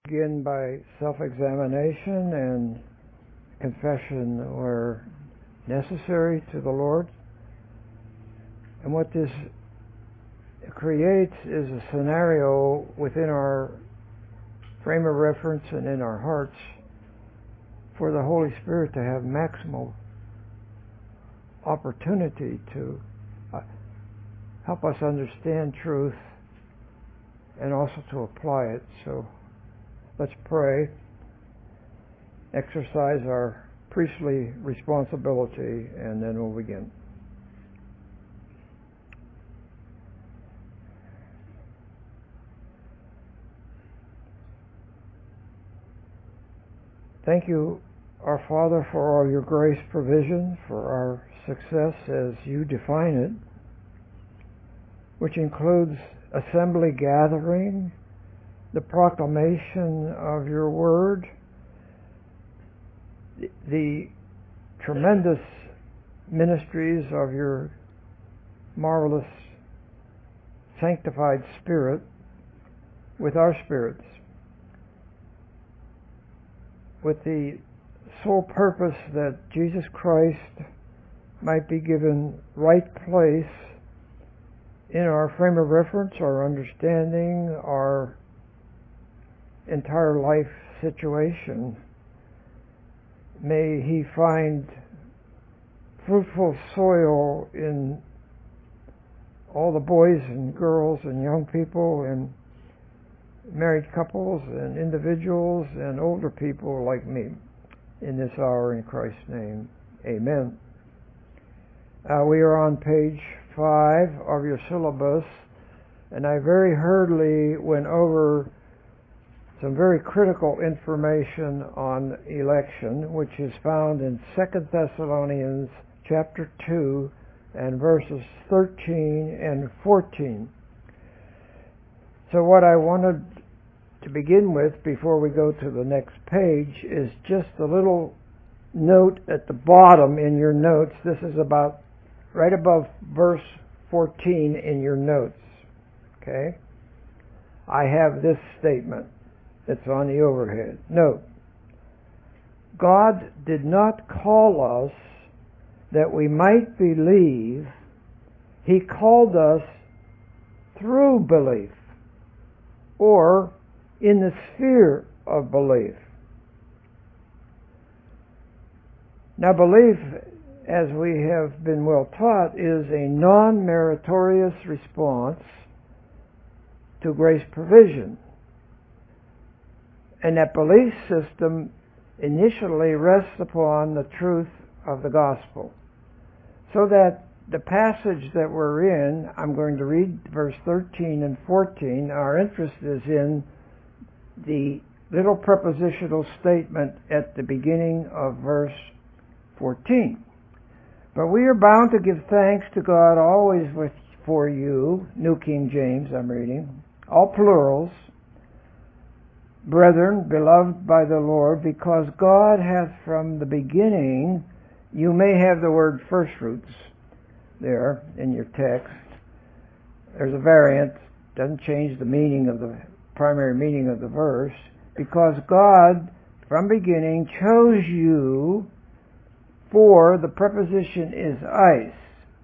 Begin by self-examination and confession where necessary to the Lord. And what this creates is a scenario within our frame of reference and in our hearts for the Holy Spirit to have maximal opportunity to help us understand truth and also to apply it. So let's pray, exercise our priestly responsibility, and then we'll begin. Thank you, our Father, for all your grace provision, for our success as you define it, which includes assembly gathering, the proclamation of your word, the tremendous ministries of your marvelous sanctified Spirit with our spirits, with the sole purpose that Jesus Christ might be given right place in our frame of reference, our understanding, our entire life situation. May he find fruitful soil in all the boys and girls and young people and married couples and individuals and older people like me in this hour, in Christ's name. Amen. We are on page 5 of your syllabus, and I very hurriedly went over some very critical information on election, which is found in 2 Thessalonians chapter 2 and verses 13 and 14. So what I wanted to begin with before we go to the next page is just a little note at the bottom in your notes. This is about right above verse 14 in your notes. Okay? I have this statement. It's on the overhead. Note, God did not call us that we might believe. He called us through belief, or in the sphere of belief. Now, belief, as we have been well taught, is a non-meritorious response to grace provision. And that belief system initially rests upon the truth of the gospel. So that the passage that we're in, I'm going to read verse 13 and 14. Our interest is in the little prepositional statement at the beginning of verse 14. But we are bound to give thanks to God always for you, New King James I'm reading, all plurals, brethren, beloved by the Lord, because God hath from the beginning, you may have the word firstfruits there in your text. There's a variant, doesn't change the meaning of the primary meaning of the verse, because God from beginning chose you, for the preposition is eis,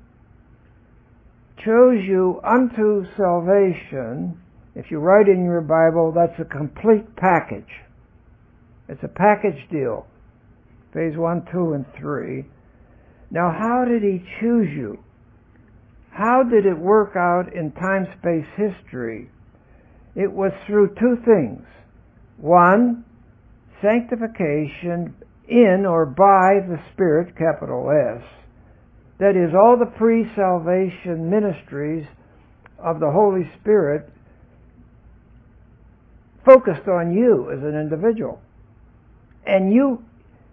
chose you unto salvation. If you write in your Bible, that's a complete package. It's a package deal. Phase 1, 2, and 3. Now, how did he choose you? How did it work out in time-space history? It was through two things. One, sanctification in or by the Spirit, capital S. That is, all the pre-salvation ministries of the Holy Spirit focused on you as an individual. And you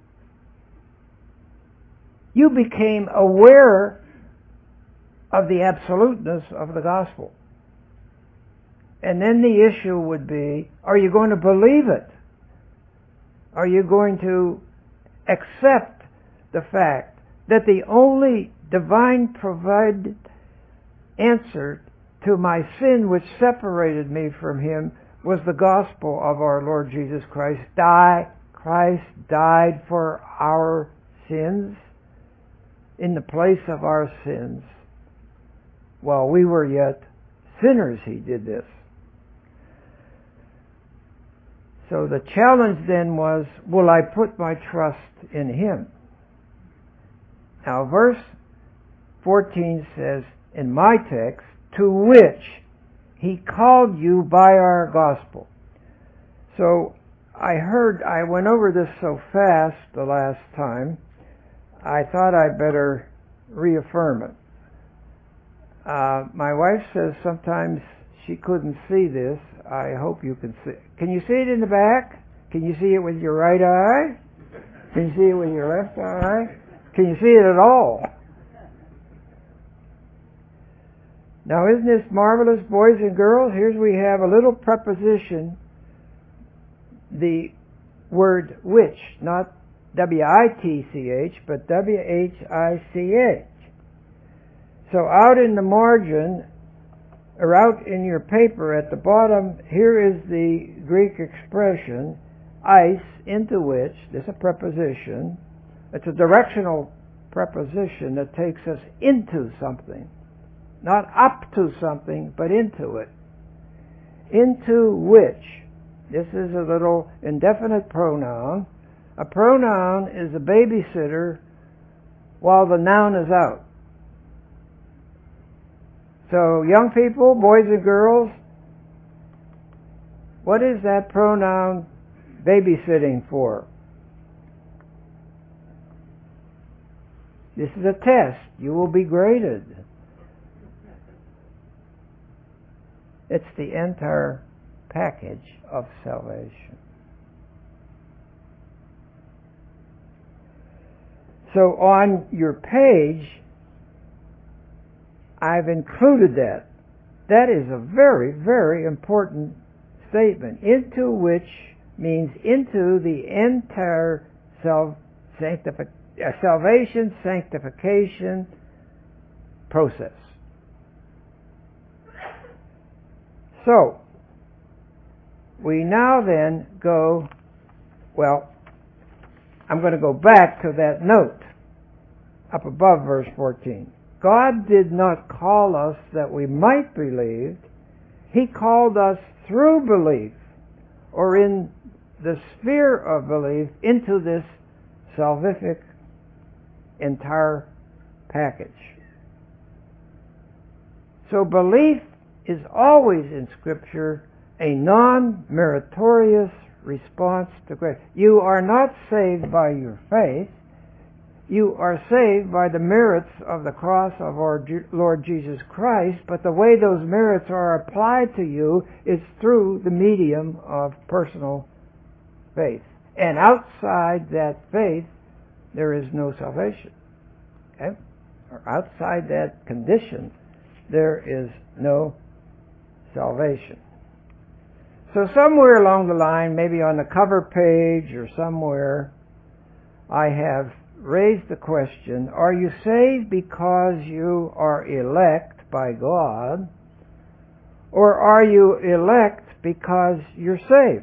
became aware of the absoluteness of the gospel. And then the issue would be, are you going to believe it? Are you going to accept the fact that the only divine provided answer to my sin which separated me from Him was the gospel of our Lord Jesus Christ. Christ died for our sins, in the place of our sins. While we were yet sinners, He did this. So the challenge then was, will I put my trust in Him? Now verse 14 says, in my text, to which He called you by our gospel. So I went over this so fast the last time, I thought I'd better reaffirm it. My wife says sometimes she couldn't see this. I hope you can see it. Can you see it in the back? Can you see it with your right eye? Can you see it with your left eye? Can you see it at all? Now, isn't this marvelous, boys and girls? Here we have a little preposition, the word which, not W-I-T-C-H, but W-H-I-C-H. So out in the margin, or out in your paper at the bottom, here is the Greek expression, eis, into which, this is a preposition. It's a directional preposition that takes us into something. Not up to something, but into it. Into which. This is a little indefinite pronoun. A pronoun is a babysitter while the noun is out. So, young people, boys and girls, what is that pronoun babysitting for? This is a test. You will be graded. It's the entire package of salvation. So on your page, I've included that. That is a very, very important statement. Into which means into the entire salvation, sanctification process. So, we now then go, well, I'm going to go back to that note up above verse 14. God did not call us that we might believe. He called us through belief, or in the sphere of belief, into this salvific entire package. So belief is always in Scripture a non-meritorious response to grace. You are not saved by your faith. You are saved by the merits of the cross of our Lord Jesus Christ, but the way those merits are applied to you is through the medium of personal faith. And outside that faith, there is no salvation. Okay? Or outside that condition, there is no salvation. So somewhere along the line, maybe on the cover page or somewhere, I have raised the question, are you saved because you are elect by God, or are you elect because you're saved?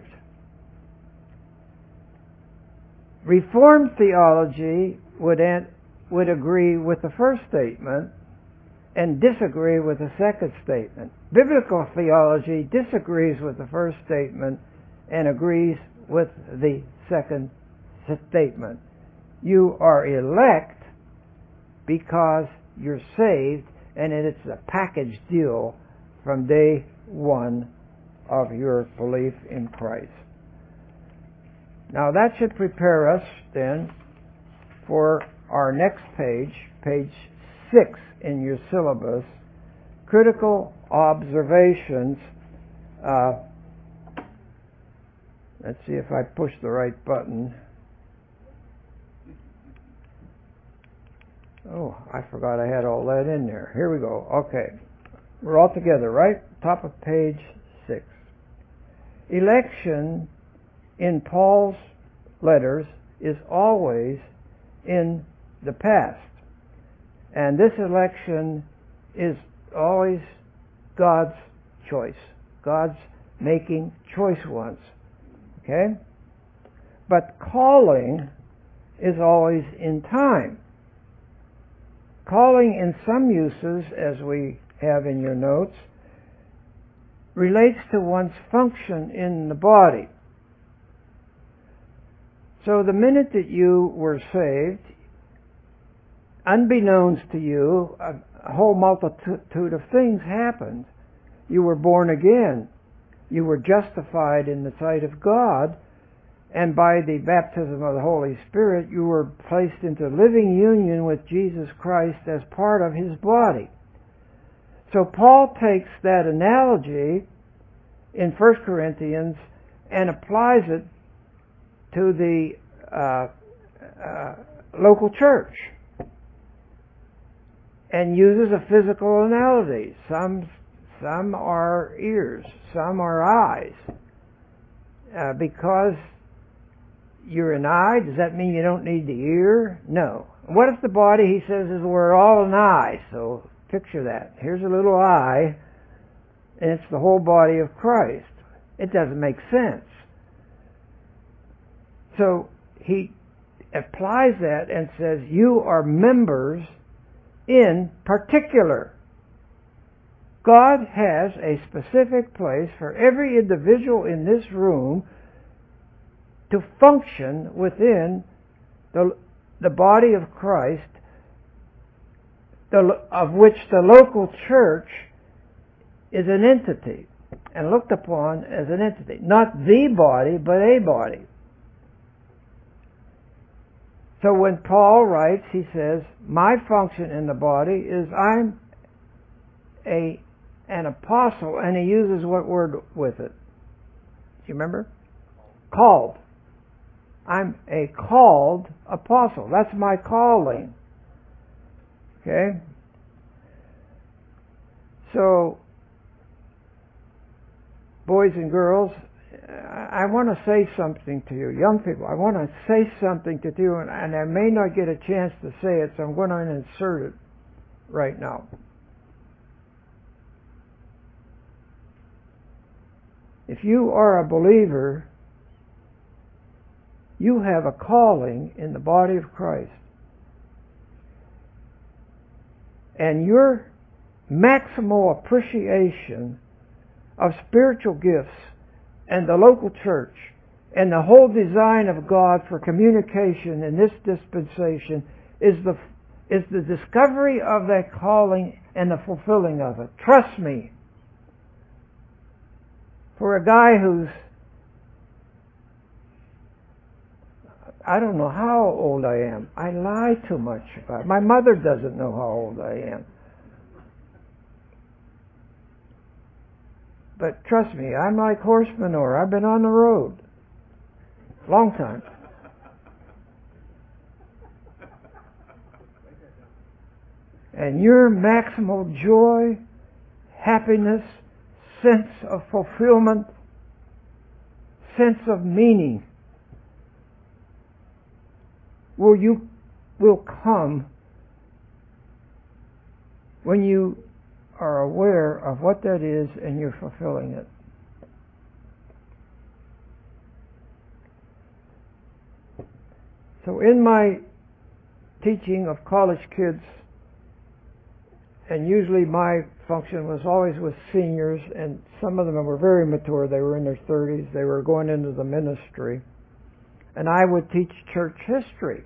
Reformed theology would agree with the first statement and disagree with the second statement. Biblical theology disagrees with the first statement and agrees with the second statement. You are elect because you're saved, and it's a package deal from day one of your belief in Christ. Now that should prepare us then for our next page, page 6 in your syllabus, critical observations. Let's see if I push the right button. Oh, I forgot I had all that in there. Here we go. Okay. We're all together, right? Top of page 6. Election in Paul's letters is always in the past. And this election is always God's choice, God's making choice ones. Okay? But calling is always in time. Calling in some uses, as we have in your notes, relates to one's function in the body. So the minute that you were saved, unbeknownst to you, a whole multitude of things happened. You were born again. You were justified in the sight of God, and by the baptism of the Holy Spirit, you were placed into living union with Jesus Christ as part of His body. So Paul takes that analogy in 1 Corinthians and applies it to the local church and uses a physical analogy. Some are ears, some are eyes. Because you're an eye, does that mean you don't need the ear? No. What if the body, he says, is we're all an eye? So picture that. Here's a little eye, and it's the whole body of Christ. It doesn't make sense. So he applies that and says, you are members in particular. God has a specific place for every individual in this room to function within the body of Christ, of which the local church is an entity and looked upon as an entity. Not the body, but a body. So when Paul writes, he says, my function in the body is I'm an apostle, and he uses what word with it? Do you remember? Called. I'm a called apostle. That's my calling. Okay? So, boys and girls, I want to say something to you. Young people, I want to say something to you, and I may not get a chance to say it, so I'm going to insert it right now. If you are a believer, you have a calling in the body of Christ. And your maximal appreciation of spiritual gifts and the local church and the whole design of God for communication in this dispensation is the discovery of that calling and the fulfilling of it. Trust me. For a guy who's, I don't know how old I am. I lie too much about it. My mother doesn't know how old I am. But trust me, I'm like horse manure. I've been on the road. Long time. And your maximal joy, happiness, sense of fulfillment, sense of meaning will come when you are aware of what that is and you're fulfilling it. So in my teaching of college kids, and usually my function was always with seniors, and some of them were very mature. They were in their 30s. They were going into the ministry. And I would teach church history.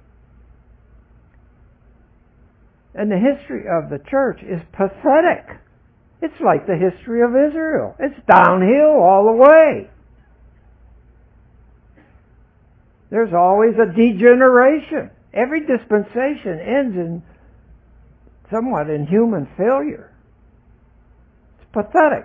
And the history of the church is pathetic. It's like the history of Israel. It's downhill all the way. There's always a degeneration. Every dispensation ends in somewhat in human failure. It's pathetic.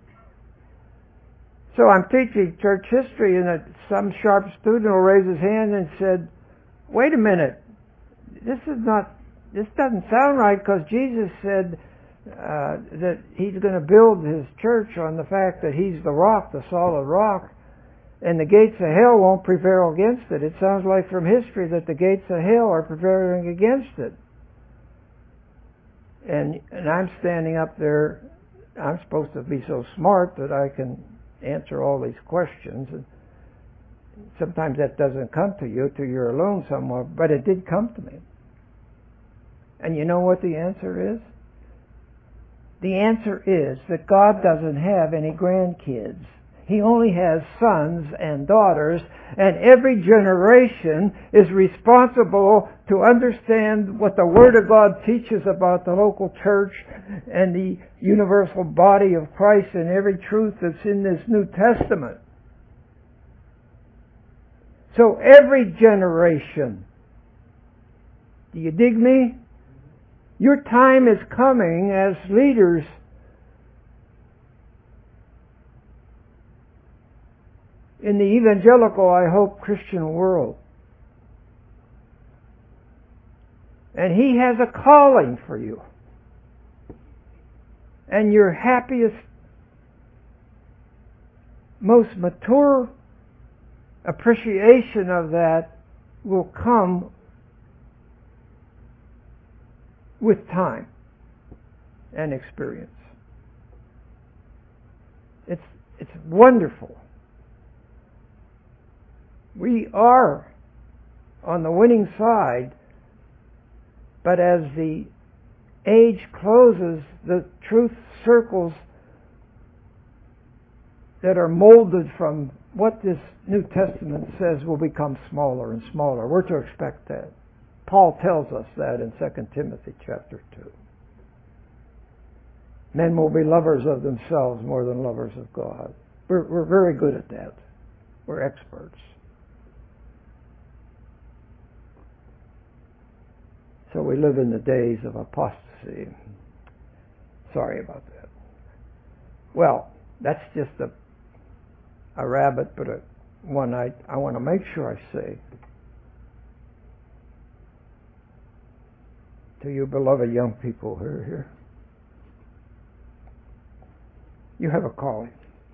So I'm teaching church history, and some sharp student will raise his hand and said, wait a minute, this doesn't sound right, because Jesus said that He's going to build His church on the fact that He's the rock, the solid rock, and the gates of hell won't prevail against it. It sounds like from history that the gates of hell are prevailing against it. And I'm standing up there. I'm supposed to be so smart that I can answer all these questions. And sometimes that doesn't come to you till you're alone somewhere, but it did come to me. And you know what the answer is? The answer is that God doesn't have any grandkids. He only has sons and daughters, and every generation is responsible to understand what the Word of God teaches about the local church and the universal body of Christ and every truth that's in this New Testament. So every generation, do you dig me? Your time is coming as leaders in the evangelical, I hope, Christian world. And He has a calling for you. And your happiest, most mature appreciation of that will come with time and experience. It's wonderful. We are on the winning side, but as the age closes, the truth circles that are molded from what this New Testament says will become smaller and smaller. We're to expect that. Paul tells us that in 2 Timothy chapter 2. Men will be lovers of themselves more than lovers of God. We're very good at that. We're experts. So we live in the days of apostasy. Sorry about that. Well, that's just a rabbit, but one I want to make sure I say to you beloved young people who are here. You have a calling.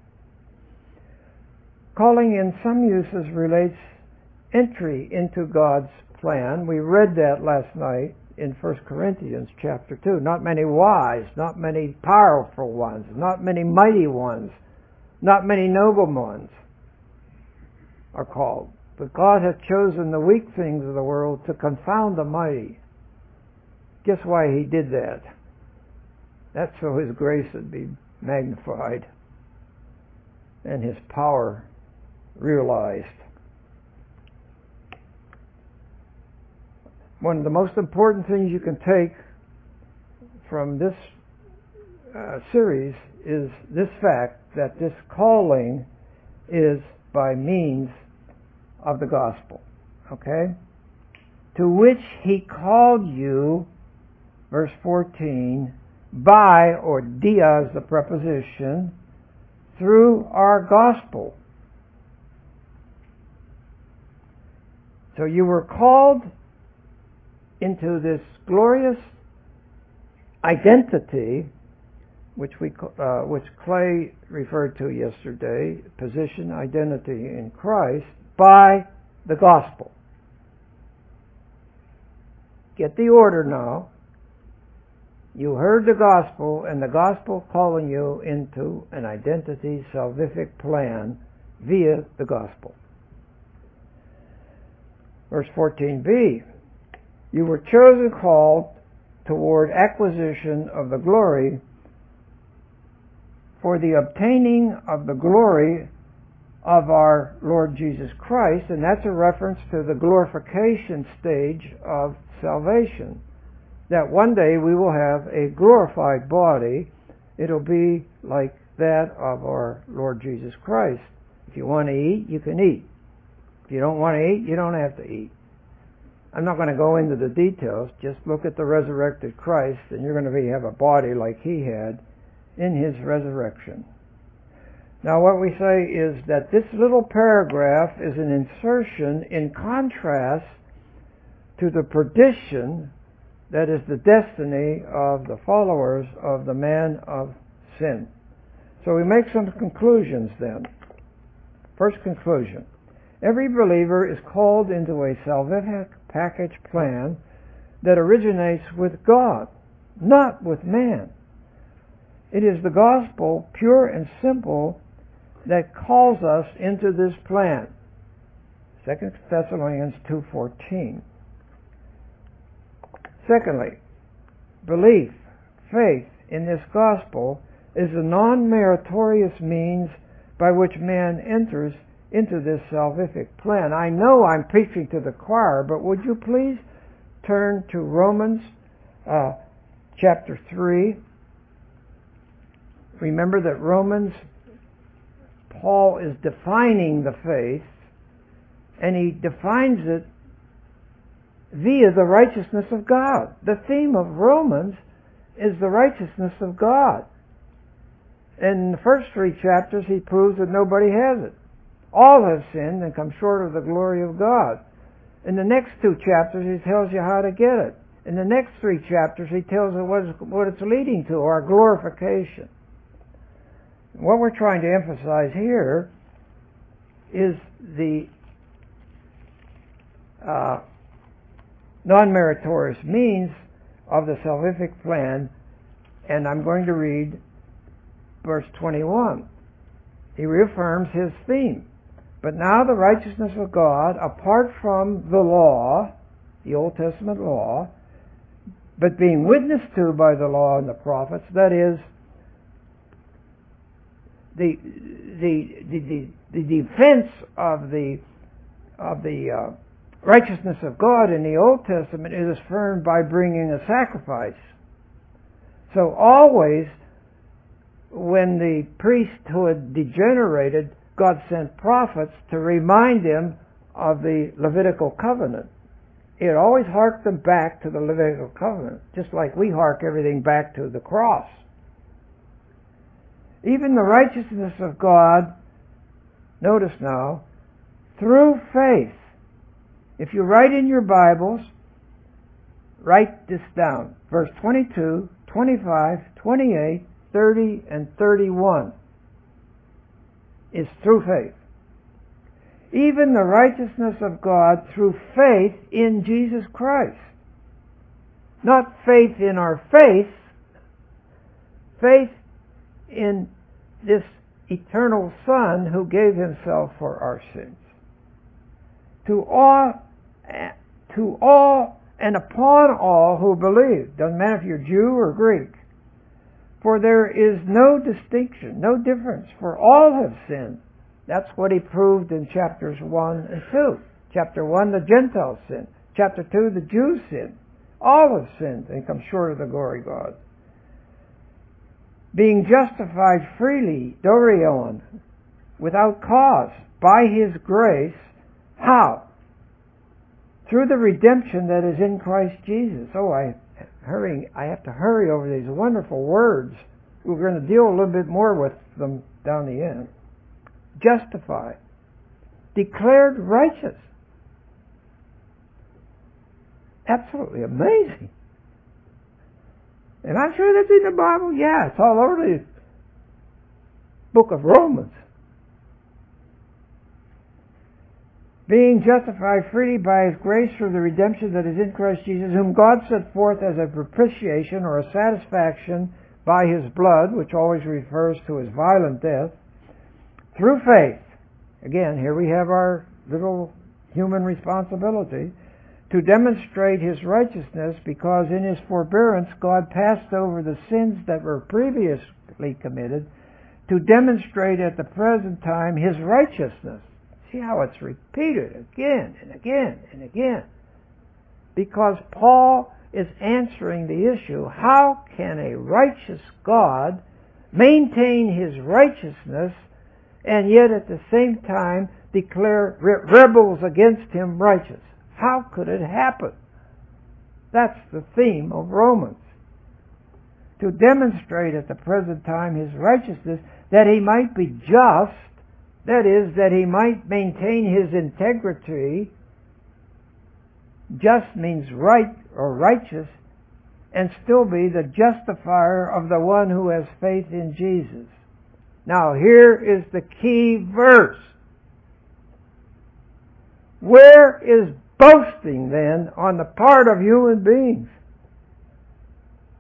Calling in some uses relates entry into God's plan. We read that last night in 1 Corinthians chapter 2. Not many wise, not many powerful ones, not many mighty ones, not many noble ones are called. But God hath chosen the weak things of the world to confound the mighty. Guess why He did that? That's so His grace would be magnified and His power realized. One of the most important things you can take from this series is this fact that this calling is by means of the gospel. Okay? To which He called you, verse 14, by, or dia is the preposition, through our gospel. So you were called into this glorious identity, which Clay referred to yesterday, position, identity in Christ, by the gospel. Get the order now. You heard the gospel, and the gospel calling you into an identity salvific plan via the gospel. Verse 14b, you were chosen, called toward acquisition of the glory for the obtaining of the glory of our Lord Jesus Christ, and that's a reference to the glorification stage of salvation. That one day we will have a glorified body. It'll be like that of our Lord Jesus Christ. If you want to eat, you can eat. If you don't want to eat, you don't have to eat. I'm not going to go into the details. Just look at the resurrected Christ, and you're going to have a body like He had in His resurrection. Now what we say is that this little paragraph is an insertion in contrast to the perdition that is the destiny of the followers of the man of sin. So we make some conclusions then. First conclusion. Every believer is called into a salvific package plan that originates with God, not with man. It is the gospel, pure and simple, that calls us into this plan. 2 Thessalonians 2:14. Secondly, belief, faith in this gospel is a non-meritorious means by which man enters into this salvific plan. I know I'm preaching to the choir, but would you please turn to Romans chapter 3. Remember that Romans, Paul is defining the faith, and he defines it via the righteousness of God. The theme of Romans is the righteousness of God. In the first 3 chapters, he proves that nobody has it. All have sinned and come short of the glory of God. In the next 2 chapters, he tells you how to get it. In the next 3 chapters, he tells you what it's leading to, our glorification. What we're trying to emphasize here is the non-meritorious means of the salvific plan, and I'm going to read verse 21. He reaffirms his theme. But now the righteousness of God, apart from the law, the Old Testament law, but being witnessed to by the law and the prophets, that is, the defense of the righteousness of God in the Old Testament is affirmed by bringing a sacrifice. So always, when the priesthood degenerated, God sent prophets to remind them of the Levitical covenant. It always harked them back to the Levitical covenant, just like we hark everything back to the cross. Even the righteousness of God, notice now, through faith. If you write in your Bibles, write this down. Verse 22, 25, 28, 30, and 31 is through faith. Even the righteousness of God through faith in Jesus Christ. Not faith in our faith, faith in this eternal Son who gave himself for our sins. To all and upon all who believe. Doesn't matter if you're Jew or Greek. For there is no distinction, no difference, for all have sinned. That's what he proved in chapters 1 and 2. Chapter 1, the Gentiles sinned. Chapter 2, the Jews sinned. All have sinned and come short of the glory of God. Being justified freely, Dorion, without cause, by his grace. How? Through the redemption that is in Christ Jesus. Oh, I have to hurry over these wonderful words. We're going to deal a little bit more with them down the end. Justified. Declared righteous. Absolutely amazing. And I'm sure that's in the Bible. Yeah, it's all over the book of Romans. Being justified freely by his grace through the redemption that is in Christ Jesus, whom God set forth as a propitiation or a satisfaction by his blood, which always refers to his violent death, through faith. Again, here we have our little human responsibility to demonstrate his righteousness, because in his forbearance God passed over the sins that were previously committed to demonstrate at the present time his righteousness. See how it's repeated again and again and again. Because Paul is answering the issue, how can a righteous God maintain his righteousness and yet at the same time declare rebels against him righteous? How could it happen? That's the theme of Romans. To demonstrate at the present time his righteousness, that he might be just, that is, that he might maintain his integrity. Just means right or righteous, and still be the justifier of the one who has faith in Jesus. Now here is the key verse. Where is boasting then on the part of human beings?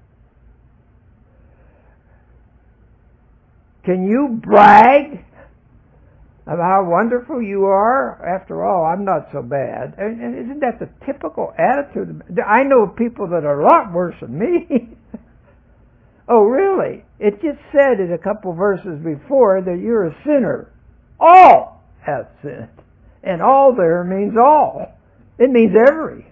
Can you brag of how wonderful you are. After all, I'm not so bad. And isn't that the typical attitude? I know people that are a lot worse than me. Oh, really? It just said in a couple verses before that you're a sinner. All have sinned. And all there means all. It means every.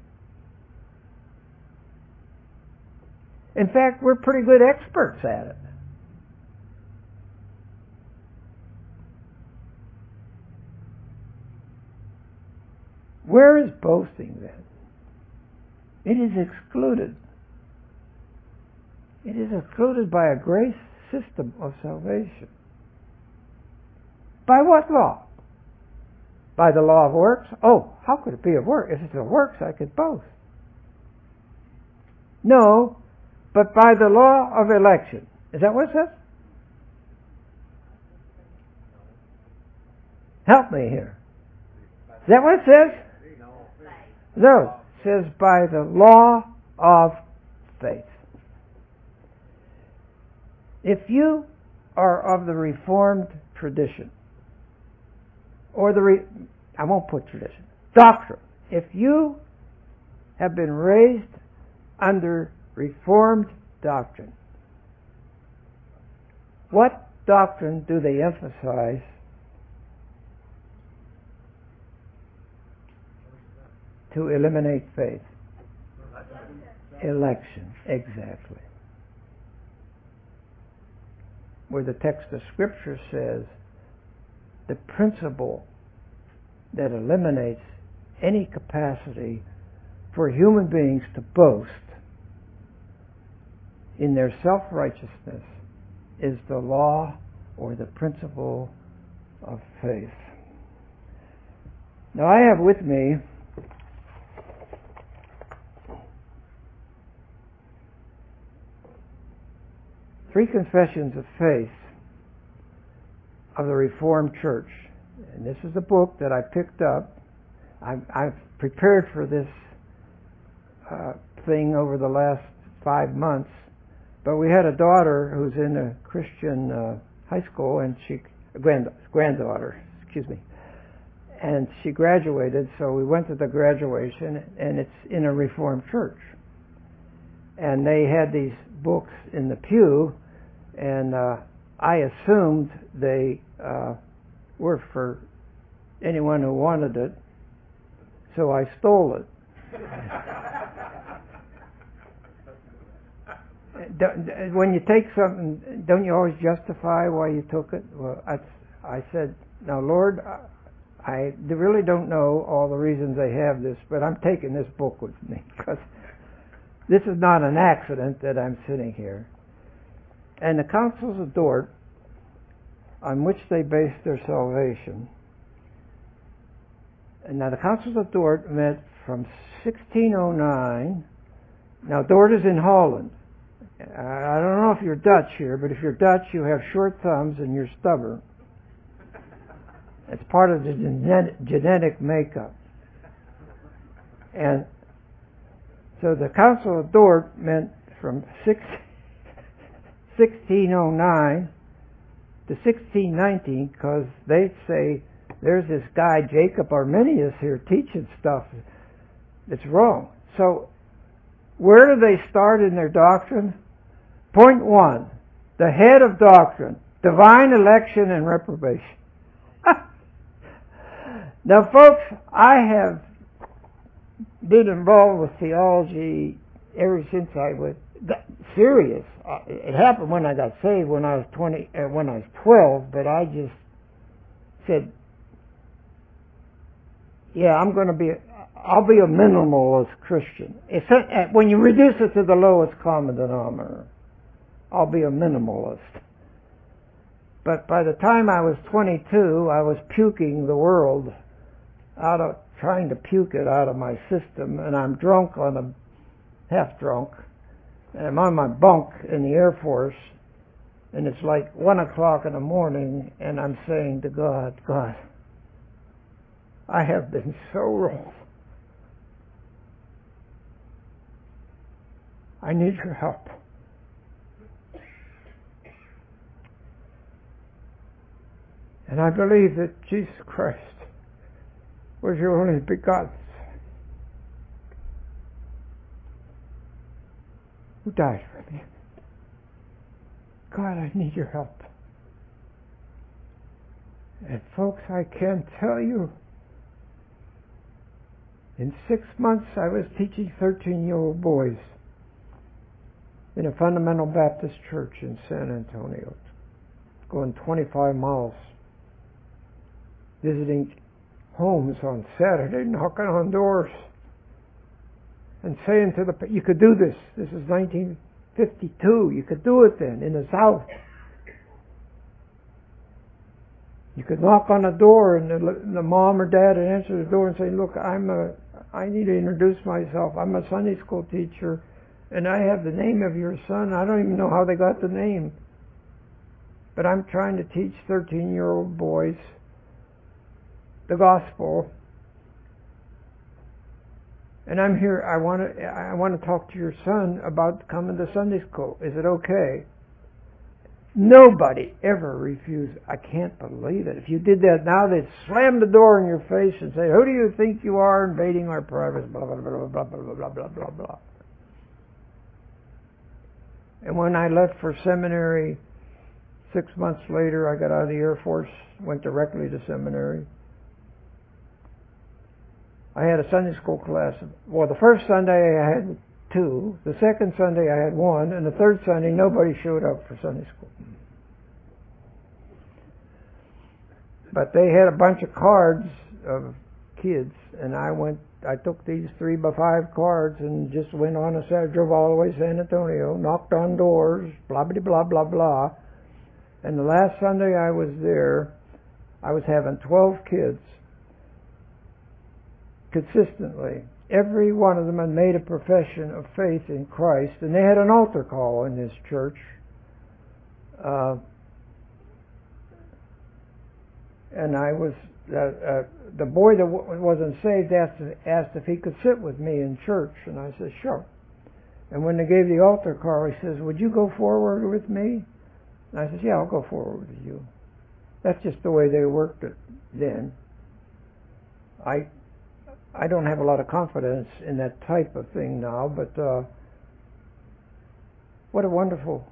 In fact, we're pretty good experts at it. Where is boasting then? It is excluded. It is excluded by a grace system of salvation. By what law? By the law of works? Oh, how could it be of works? If it's of works, I could boast. No, but by the law of election. Is that what it says? Help me here. Is that what it says? No, it says by the law of faith. If you are of the Reformed tradition, or I won't put tradition, doctrine, if you have been raised under Reformed doctrine, what doctrine do they emphasize? To eliminate faith. Election, exactly. Where the text of Scripture says the principle that eliminates any capacity for human beings to boast in their self-righteousness is the law or the principle of faith. Now I have with me three confessions of faith of the Reformed Church. And this is a book that I picked up. I've prepared for this thing over the last 5 months. But we had a daughter who's in a Christian high school, and granddaughter, and she graduated, so we went to the graduation, and it's in a Reformed church. And they had these books in the pew, and I assumed they were for anyone who wanted it, so I stole it. When you take something, don't you always justify why you took it? Well, I said, now Lord, I really don't know all the reasons they have this, but I'm taking this book with me, because this is not an accident that I'm sitting here. And the Councils of Dort, on which they based their salvation, and now the Councils of Dort met from 1609. Now Dort is in Holland. I don't know if you're Dutch here, but if you're Dutch, you have short thumbs and you're stubborn. It's part of the genetic makeup. And so the Council of Dort meant from 1609 to 1619, because they say there's this guy Jacob Arminius here teaching stuff that's wrong. So where do they start in their doctrine? Point 1, the head of doctrine, divine election and reprobation. Now folks, I have been involved with theology ever since I was serious. It happened when I got saved when I was 12, but I just said, yeah, I'll be a minimalist Christian. When you reduce it to the lowest common denominator, I'll be a minimalist. But by the time I was 22, I was puking the world trying to puke it out of my system, and I'm half drunk, and I'm on my bunk in the Air Force, and it's like 1 o'clock in the morning, and I'm saying to God, I have been so wrong. I need your help. And I believe that Jesus Christ was your only begotten Son, who died for me. God, I need your help. And folks, I can't tell you, in 6 months I was teaching 13-year-old boys in a fundamental Baptist church in San Antonio, going 25 miles, visiting homes on Saturday, knocking on doors, and saying to the, you could do this. This is 1952. You could do it then in the South. You could knock on a door, and the mom or dad would answer the door and say, look, I need to introduce myself. I'm a Sunday school teacher, and I have the name of your son. I don't even know how they got the name. But I'm trying to teach 13-year-old boys the gospel. And I'm here, I want to talk to your son about coming to Sunday school. Is it okay? Nobody ever refused. I can't believe it. If you did that now, they'd slam the door in your face and say, who do you think you are, invading our privacy, blah, blah, blah, blah, blah, blah, blah, blah, blah. And when I left for seminary, 6 months later, I got out of the Air Force, went directly to seminary. I had a Sunday school class. Well, the first Sunday I had 2. The second Sunday I had 1. And the third Sunday, nobody showed up for Sunday school. But they had a bunch of cards of kids, and I took these 3x5 cards and just went on a Saturday, drove all the way to San Antonio, knocked on doors, blah, blah, blah, blah, blah. And the last Sunday I was there, I was having 12 kids consistently. Every one of them had made a profession of faith in Christ, and they had an altar call in this church. And I was, the boy that wasn't saved asked if he could sit with me in church, and I said, sure. And when they gave the altar call, he says, would you go forward with me? And I said, yeah, I'll go forward with you. That's just the way they worked it then. I don't have a lot of confidence in that type of thing now, but what a wonderful,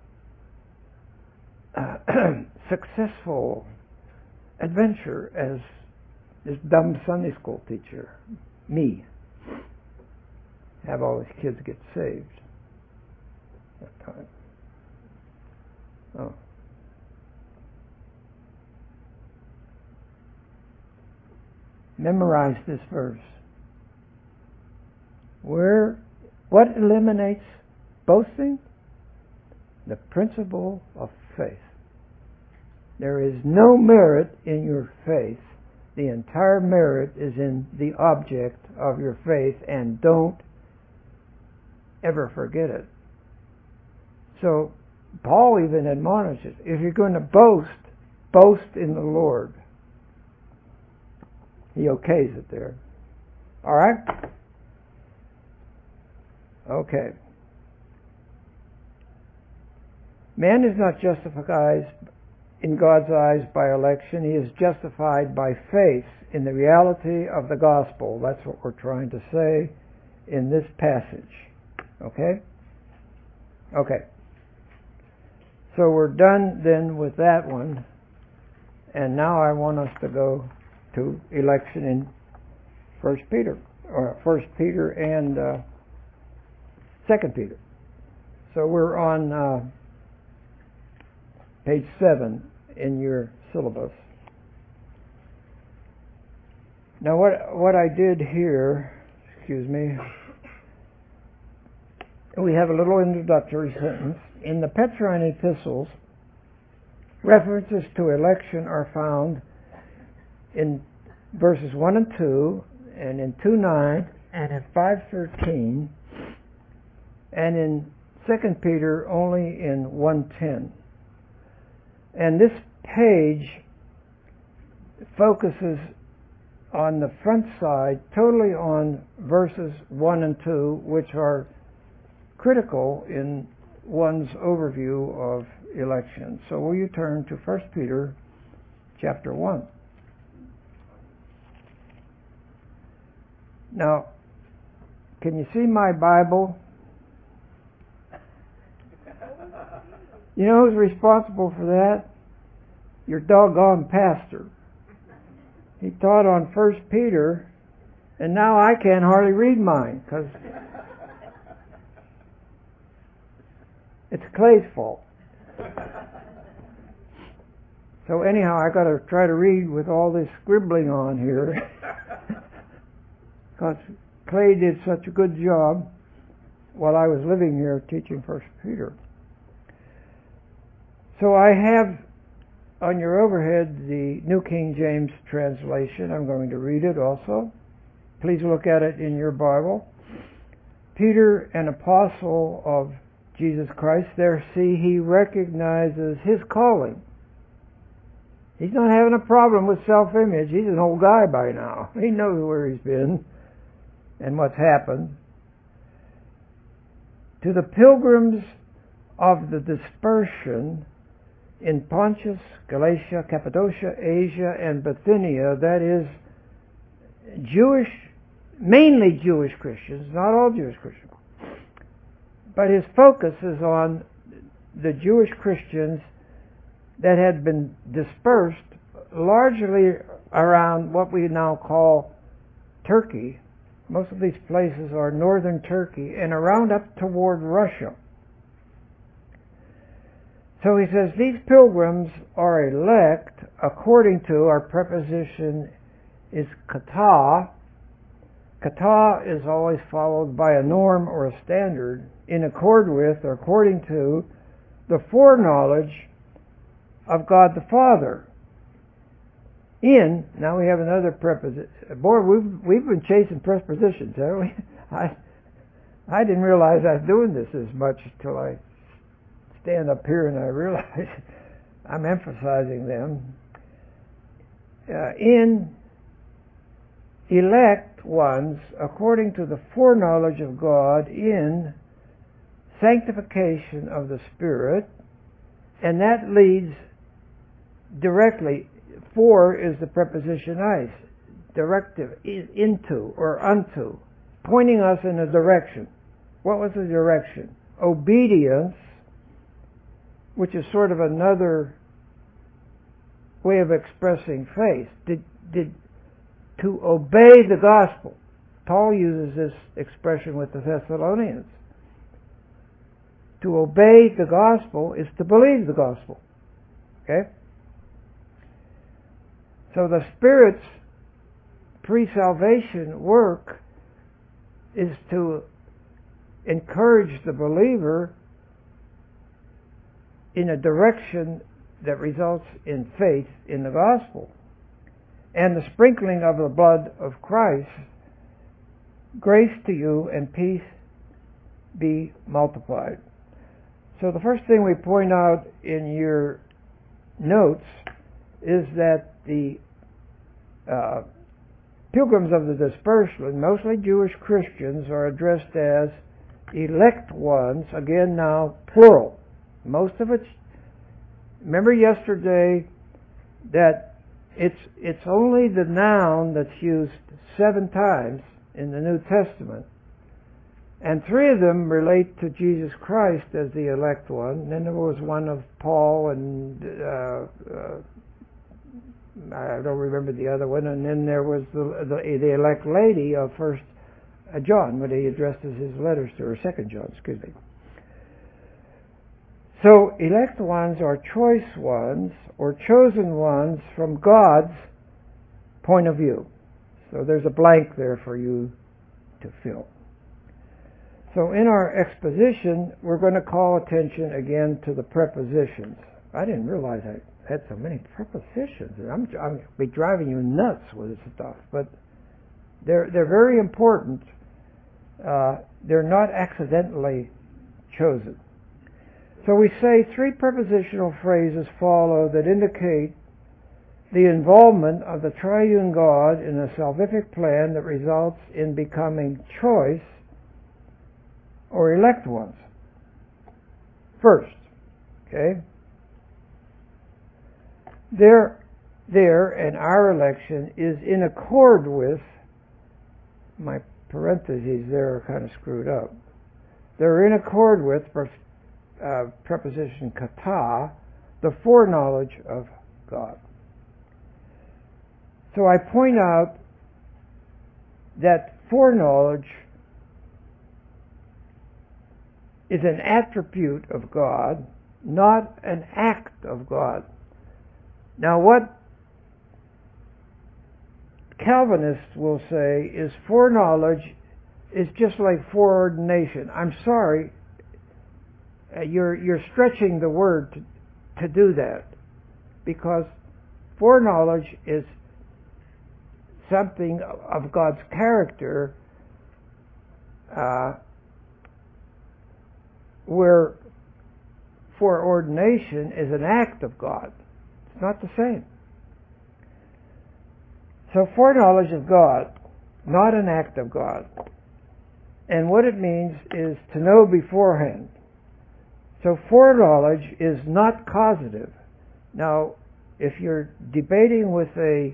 successful adventure as this dumb Sunday school teacher, me, have all these kids get saved that time. Oh. Memorize this verse. What eliminates boasting? The principle of faith. There is no merit in your faith. The entire merit is in the object of your faith, and don't ever forget it. So Paul even admonishes, if you're going to boast, boast in the Lord. He okays it there. All right? Okay. Man is not justified in God's eyes by election. He is justified by faith in the reality of the gospel. That's what we're trying to say in this passage. Okay? Okay. So we're done then with that one. And now I want us to go to election in 1 Peter, or 1 Peter and 2 Peter. So we're on page 7 in your syllabus. Now what I did here, excuse me, we have a little introductory sentence. In the Petrine epistles, references to election are found in verses 1 and 2, and in 2:9, and in 5:13, and in 2 Peter only in 1:10. And this page focuses on the front side totally on verses 1 and 2, which are critical in one's overview of election. So will you turn to 1 Peter chapter 1. Now, can you see my Bible? You know who's responsible for that? Your doggone pastor. He taught on 1 Peter, and now I can't hardly read mine because it's Clay's fault. So anyhow, I got to try to read with all this scribbling on here because Clay did such a good job while I was living here teaching 1 Peter. So I have on your overhead the New King James translation. I'm going to read it also. Please look at it in your Bible. Peter, an apostle of Jesus Christ, there see he recognizes his calling. He's not having a problem with self-image. He's an old guy by now. He knows where he's been and what's happened. To the pilgrims of the dispersion in Pontus, Galatia, Cappadocia, Asia, and Bithynia, that is, Jewish, mainly Jewish Christians, not all Jewish Christians, but his focus is on the Jewish Christians that had been dispersed largely around what we now call Turkey. Most of these places are northern Turkey and around up toward Russia. So he says these pilgrims are elect according to, our preposition is kata. Kata is always followed by a norm or a standard, in accord with or according to the foreknowledge of God the Father. In, now we have another preposition. Boy, we've been chasing prepositions, haven't we? I didn't realize I was doing this as much until I stand up here and I realize I'm emphasizing them. In elect ones according to the foreknowledge of God in sanctification of the Spirit, and that leads directly, for is the preposition eis, directive, into or unto, pointing us in a direction. What was the direction? Obedience, which is sort of another way of expressing faith. To obey the gospel. Paul uses this expression with the Thessalonians. To obey the gospel is to believe the gospel. Okay? So the Spirit's pre-salvation work is to encourage the believer in a direction that results in faith in the gospel and the sprinkling of the blood of Christ. Grace to you and peace be multiplied. So the first thing we point out in your notes is that the pilgrims of the dispersion, mostly Jewish Christians, are addressed as elect ones, again now plural. Most of it's, remember yesterday that it's only the noun that's used 7 times in the New Testament, and 3 of them relate to Jesus Christ as the elect one. And then there was one of Paul, and I don't remember the other one. And then there was the elect lady of 1 John, when he addresses his letters to her, 2 John, excuse me. So elect ones are choice ones or chosen ones from God's point of view. So there's a blank there for you to fill. So in our exposition, we're going to call attention again to the prepositions. I didn't realize I had so many prepositions. I'm be driving you nuts with this stuff, but they're very important. They're not accidentally chosen. So we say 3 prepositional phrases follow that indicate the involvement of the triune God in a salvific plan that results in becoming choice or elect ones. First, okay, there there and our election is in accord with, my parentheses there are kind of screwed up, they're in accord with preposition kata, the foreknowledge of God. So I point out that foreknowledge is an attribute of God, not an act of God. Now what Calvinists will say is foreknowledge is just like foreordination. I'm sorry, you're stretching the word to do that, because foreknowledge is something of God's character, where foreordination is an act of God. It's not the same. So foreknowledge of God, not an act of God. And what it means is to know beforehand. So foreknowledge is not causative. Now, if you're debating with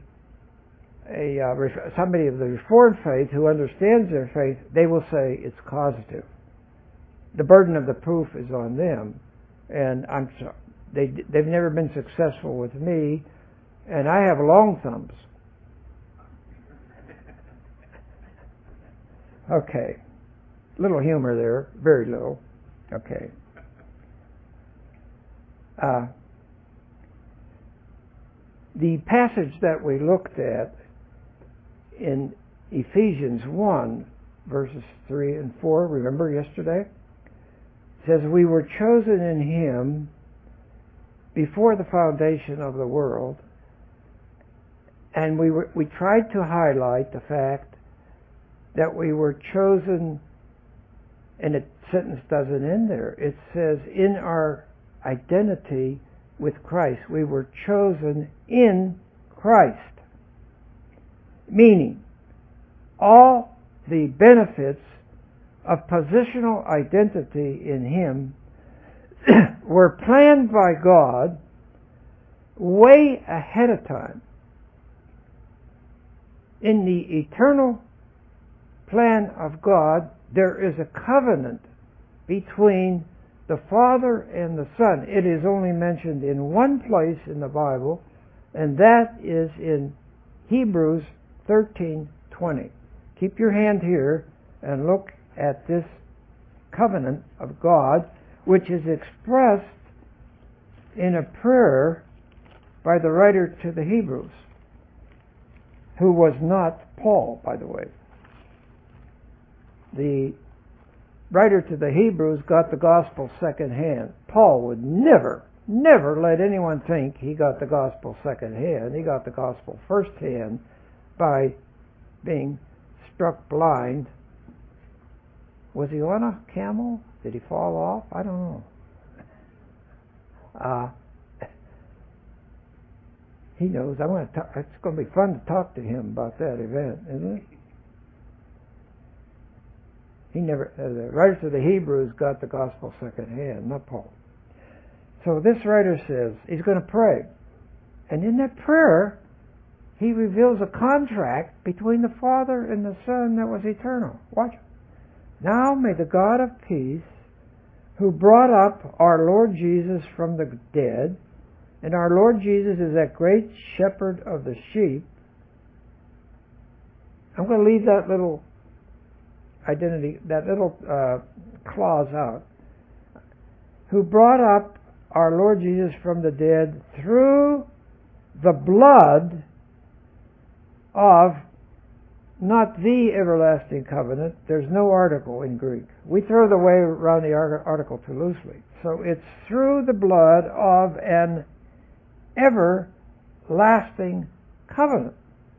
somebody of the Reformed faith who understands their faith, they will say it's causative. The burden of the proof is on them, and I'm sorry, they've never been successful with me, and I have long thumbs. Okay, little humor there, very little. Okay. The passage that we looked at in Ephesians 1, verses 3 and 4, remember yesterday? It says, we were chosen in Him before the foundation of the world, and we tried to highlight the fact that we were chosen, and the sentence doesn't end there. It says, in our identity with Christ. We were chosen in Christ. Meaning, all the benefits of positional identity in Him were planned by God way ahead of time. In the eternal plan of God, there is a covenant between the Father and the Son. It is only mentioned in one place in the Bible, and that is in Hebrews 13:20. Keep your hand here and look at this covenant of God, which is expressed in a prayer by the writer to the Hebrews, who was not Paul, by the way. The writer to the Hebrews got the gospel secondhand. Paul would never let anyone think he got the gospel secondhand. He got the gospel firsthand by being struck blind. Was he on a camel? Did he fall off? I don't know. He knows. It's going to be fun to talk to him about that event, isn't it? The writer to the Hebrews got the gospel secondhand, not Paul. So this writer says he's going to pray. And in that prayer, he reveals a contract between the Father and the Son that was eternal. Watch. Now may the God of peace, who brought up our Lord Jesus from the dead, and our Lord Jesus is that great shepherd of the sheep. I'm going to leave that little clause out. Who brought up our Lord Jesus from the dead through the blood of, not the everlasting covenant. There's no article in Greek. We throw the way around the article too loosely. So it's through the blood of an everlasting covenant.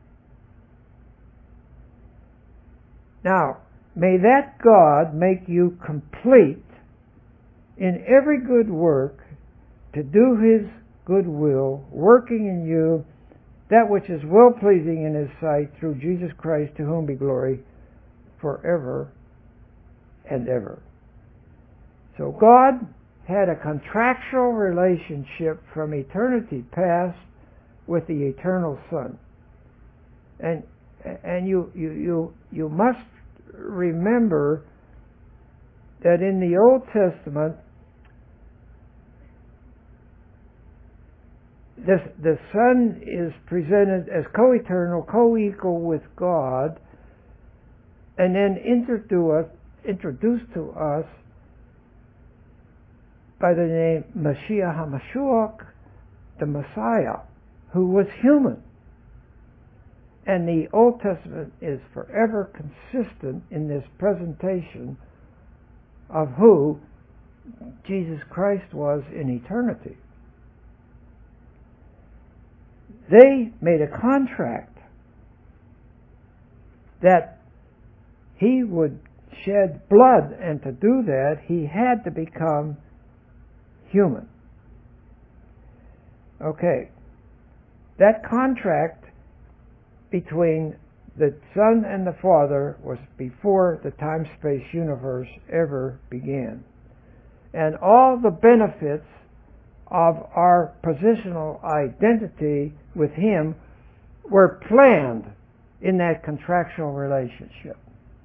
Now, may that God make you complete in every good work to do His good will, working in you that which is well-pleasing in His sight through Jesus Christ, to whom be glory forever and ever. So God had a contractual relationship from eternity past with the eternal Son. And you must remember that in the Old Testament, the Son is presented as co-eternal, co-equal with God, and then introduced to us by the name Mashiach HaMashiach, the Messiah, who was human. And the Old Testament is forever consistent in this presentation of who Jesus Christ was in eternity. They made a contract that he would shed blood, and to do that he had to become human. Okay. That contract between the Son and the Father was before the time-space universe ever began. And all the benefits of our positional identity with him were planned in that contractual relationship.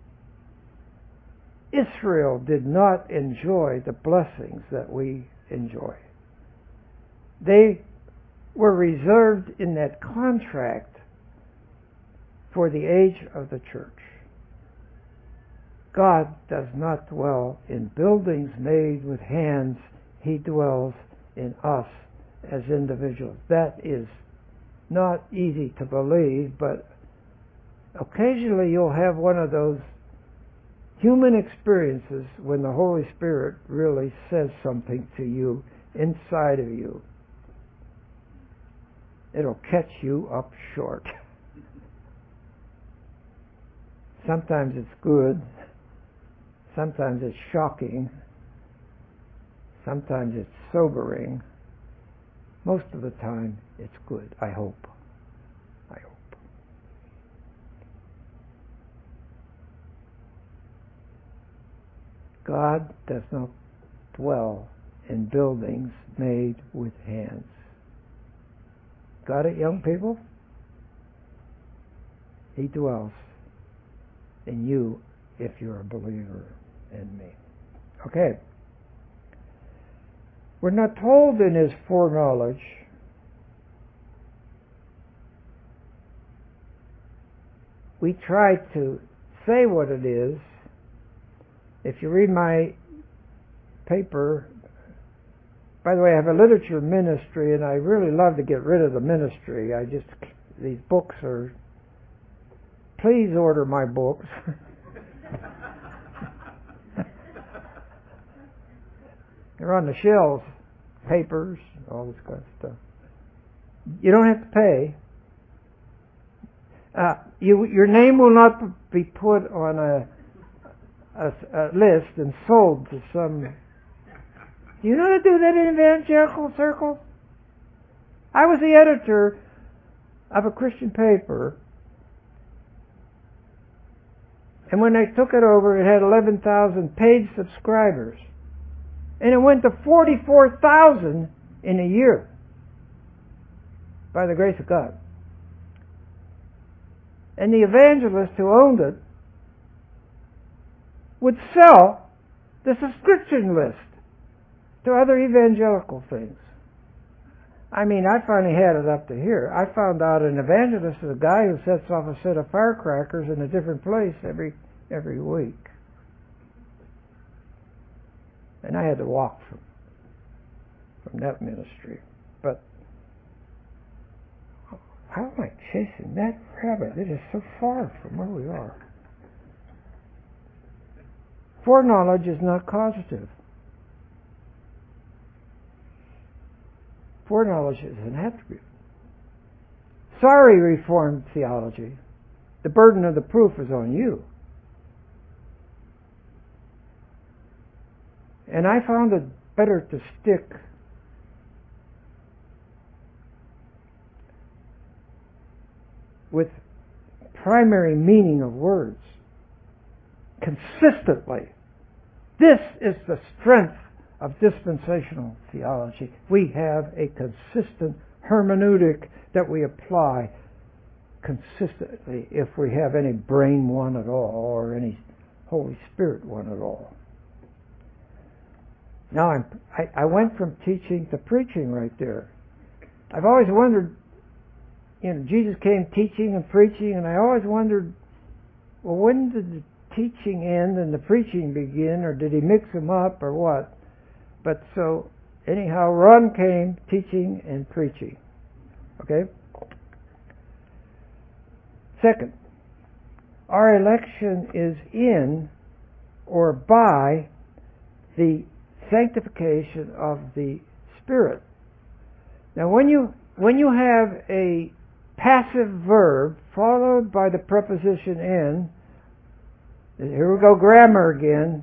Israel did not enjoy the blessings that we enjoy. They were reserved in that contract for the age of the church. God does not dwell in buildings made with hands. He dwells in us as individuals. That is not easy to believe, but occasionally you'll have one of those human experiences when the Holy Spirit really says something to you inside of you. It'll catch you up short. Sometimes it's good. Sometimes it's shocking. Sometimes it's sobering. Most of the time it's good, I hope. I hope. God does not dwell in buildings made with hands. Got it, young people? He dwells in you if you're a believer in me. Okay. We're not told in his foreknowledge we try to say what it is. If you read my paper, by the way, I have a literature ministry, and I really love to get rid of the ministry. These books are, please order my books. They're on the shelves, papers, all this kind of stuff. You don't have to pay. Your name will not be put on a list and sold to some. Do you know how to do that in evangelical circles? I was the editor of a Christian paper, and when I took it over, it had 11,000 paid subscribers. And it went to 44,000 in a year, by the grace of God. And the evangelist who owned it would sell the subscription list to other evangelical things. I mean, I finally had it up to here. I found out an evangelist is a guy who sets off a set of firecrackers in a different place every week. And I had to walk from that ministry. But how am I chasing that rabbit? It is so far from where we are. Foreknowledge is not causative. Foreknowledge is an attribute. Sorry, Reformed theology. The burden of the proof is on you. And I found it better to stick with primary meaning of words consistently. This is the strength of dispensational theology. We have a consistent hermeneutic that we apply consistently if we have any brain one at all or any Holy Spirit one at all. Now I went from teaching to preaching right there. I've always wondered, Jesus came teaching and preaching, and I always wondered, well, when did the teaching end and the preaching begin, or did he mix them up, or what? But so, anyhow, Ron came teaching and preaching. Okay? Second, our election is in or by the sanctification of the Spirit. Now, when you have a passive verb followed by the preposition in, here we go, grammar again,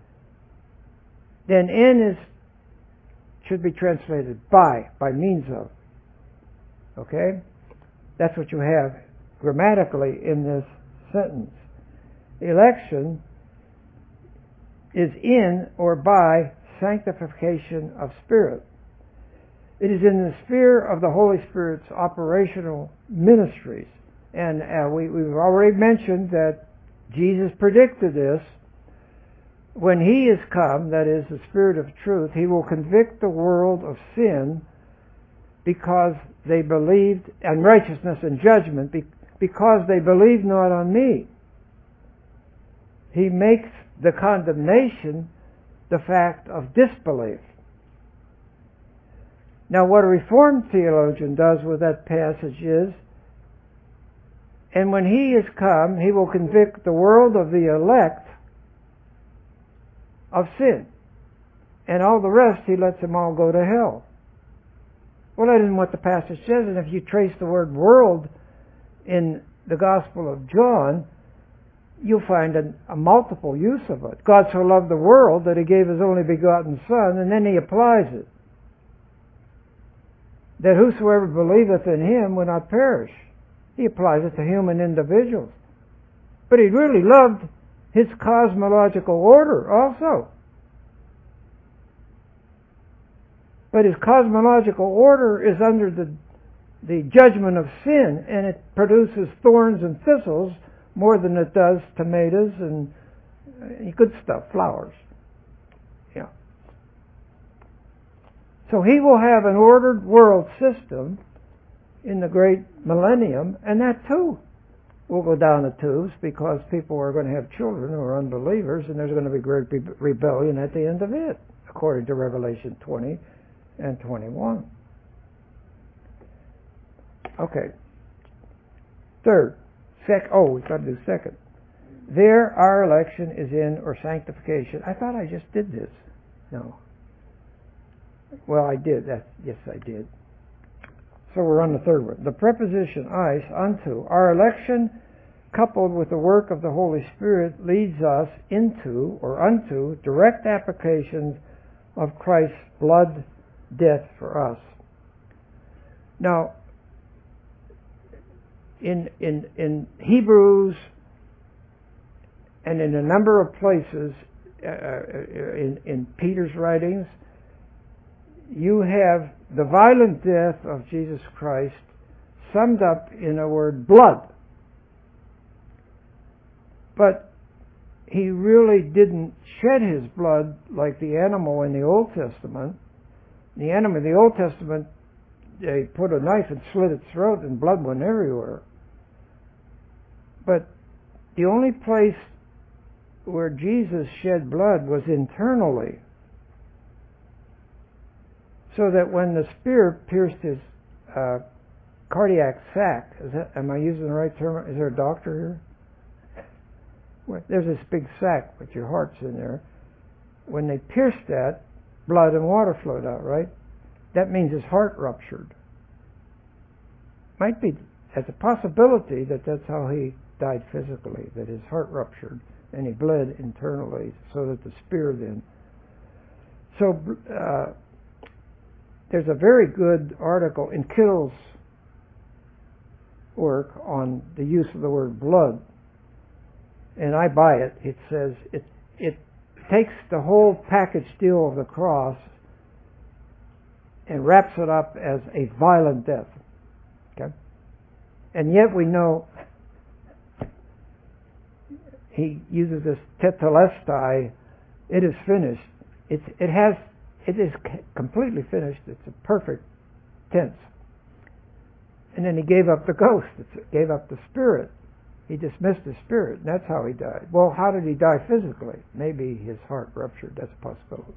then in should be translated by means of. Okay? That's what you have grammatically in this sentence. Election is in or by sanctification of spirit. It is in the sphere of the Holy Spirit's operational ministries. And we've already mentioned that Jesus predicted this. When He is come, that is the Spirit of truth, He will convict the world of sin because they believed, and righteousness and judgment, because they believed not on me. He makes the condemnation the fact of disbelief. Now, what a Reformed theologian does with that passage is, and when He is come, He will convict the world of the elect of sin. And all the rest, He lets them all go to hell. Well, that isn't what the passage says, and if you trace the word world in the Gospel of John, you'll find a multiple use of it. God so loved the world that He gave His only begotten Son, and then He applies it. That whosoever believeth in Him will not perish. He applies it to human individuals. But He really loved His cosmological order also. But His cosmological order is under the judgment of sin, and it produces thorns and thistles more than it does tomatoes and good stuff, flowers. Yeah. So He will have an ordered world system in the great millennium, and that too will go down the tubes because people are going to have children who are unbelievers, and there's going to be great rebellion at the end of it, according to Revelation 20 and 21. Okay. Third. We've got to do second. There, our election is in or sanctification. I thought I just did this. No. Well, I did. Yes, I did. So we're on the third one. The preposition eis, unto. Our election, coupled with the work of the Holy Spirit, leads us into or unto direct applications of Christ's blood death for us. Now, in Hebrews and in a number of places in Peter's writings, you have the violent death of Jesus Christ summed up in a word, blood. But He really didn't shed His blood like the animal in the Old Testament. The animal in the Old Testament, they put a knife and slit its throat and blood went everywhere. But the only place where Jesus shed blood was internally, so that when the spear pierced His cardiac sac, am I using the right term? Is there a doctor here? There's this big sac with your heart's in there. When they pierced that, blood and water flowed out, right? That means His heart ruptured. Might be as a possibility that that's how He died physically, that His heart ruptured and He bled internally, so that the spear then. So there's a very good article in Kittle's work on the use of the word blood, and I buy it. It says it takes the whole package deal of the cross and wraps it up as a violent death. Okay? And yet we know he uses this tetelestai, it is finished. It is completely finished. It's a perfect tense. And then he gave up the ghost. Gave up the spirit. He dismissed the spirit, and that's how he died. Well, how did he die physically? Maybe his heart ruptured. That's a possibility.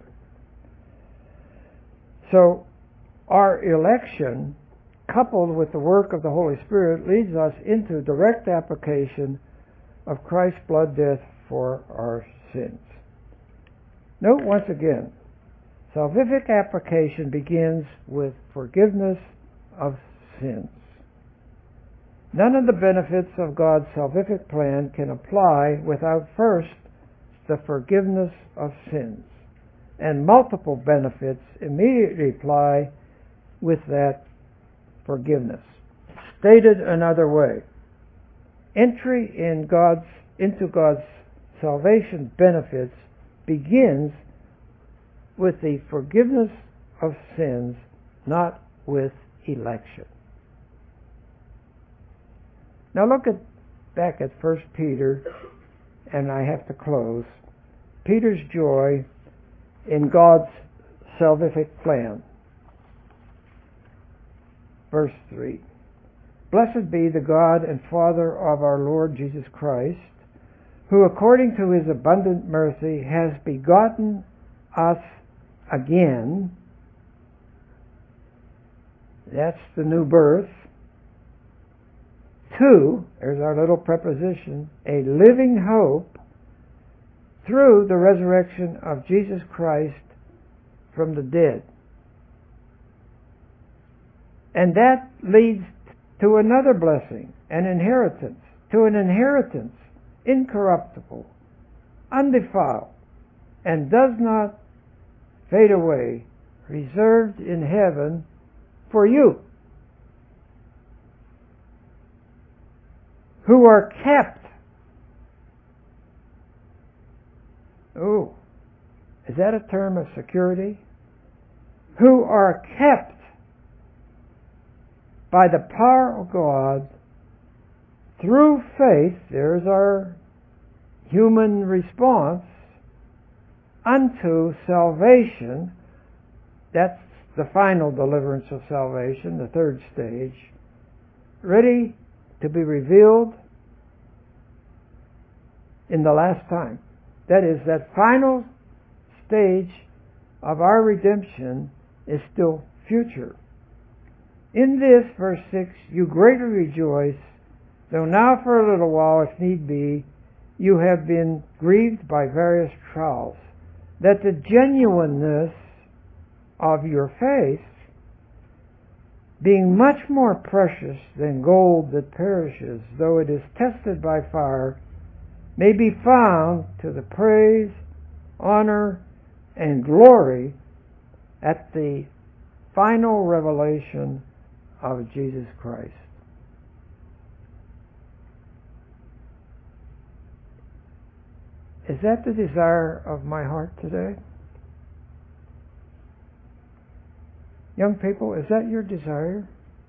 So, our election, coupled with the work of the Holy Spirit, leads us into direct application of Christ's blood death for our sins. Note once again, salvific application begins with forgiveness of sins. None of the benefits of God's salvific plan can apply without first the forgiveness of sins, and multiple benefits immediately apply with that forgiveness. Stated another way, entry into God's salvation benefits begins with the forgiveness of sins, not with election. Now look back at 1 Peter, and I have to close. Peter's joy in God's salvific plan. Verse 3. Blessed be the God and Father of our Lord Jesus Christ, who according to his abundant mercy has begotten us again. That's the new birth. To, there's our little preposition, a living hope through the resurrection of Jesus Christ from the dead. And that leads to another blessing, an inheritance, incorruptible, undefiled, and does not fade away, reserved in heaven for you, who are kept. Oh, is that a term of security? Who are kept by the power of God through faith, there's our human response, unto salvation. That's the final deliverance of salvation, the third stage, ready to be revealed in the last time. That is, that final stage of our redemption is still future. In this, verse 6, you greatly rejoice, though now for a little while, if need be, you have been grieved by various trials, that the genuineness of your faith, being much more precious than gold that perishes, though it is tested by fire, may be found to the praise, honor, and glory at the final revelation of Jesus Christ. Is that the desire of my heart today? Young people, is that your desire?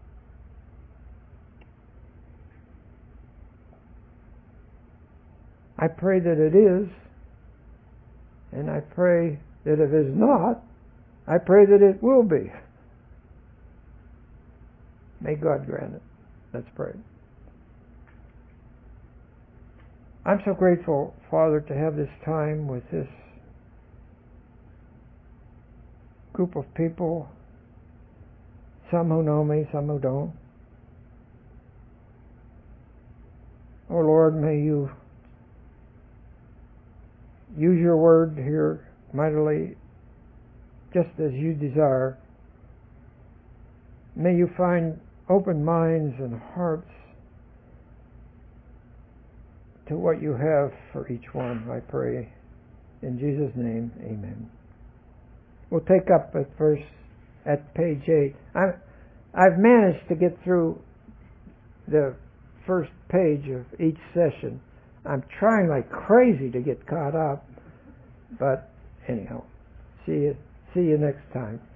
I pray that it is, and I pray that if it is not, I pray that it will be. May God grant it. Let's pray. I'm so grateful, Father, to have this time with this group of people, some who know me, some who don't. Oh Lord, may you use your word here mightily, just as you desire. May you find open minds and hearts to what you have for each one, I pray. In Jesus' name, amen. We'll take up at page 8. I've managed to get through the first page of each session. I'm trying like crazy to get caught up, but anyhow, see you next time.